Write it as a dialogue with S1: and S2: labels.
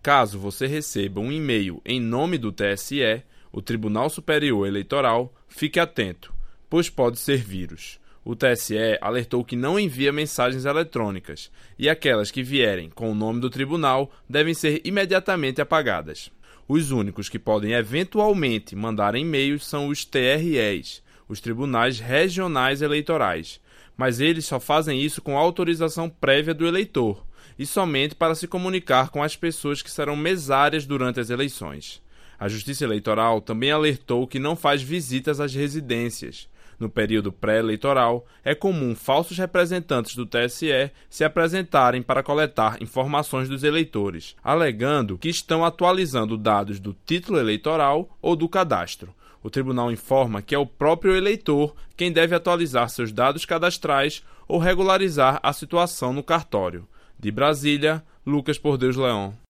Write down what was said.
S1: Caso você receba um e-mail em nome do TSE, o Tribunal Superior Eleitoral, fique atento, pois pode ser vírus. O TSE alertou que não envia mensagens eletrônicas e aquelas que vierem com o nome do tribunal devem ser imediatamente apagadas. Os únicos que podem eventualmente mandar e-mails são os TREs, os Tribunais Regionais Eleitorais, mas eles só fazem isso com autorização prévia do eleitor e somente para se comunicar com as pessoas que serão mesárias durante as eleições. A Justiça Eleitoral também alertou que não faz visitas às residências. No período pré-eleitoral, é comum falsos representantes do TSE se apresentarem para coletar informações dos eleitores, alegando que estão atualizando dados do título eleitoral ou do cadastro. O tribunal informa que é o próprio eleitor quem deve atualizar seus dados cadastrais ou regularizar a situação no cartório. De Brasília, Lucas Por Deus Leão.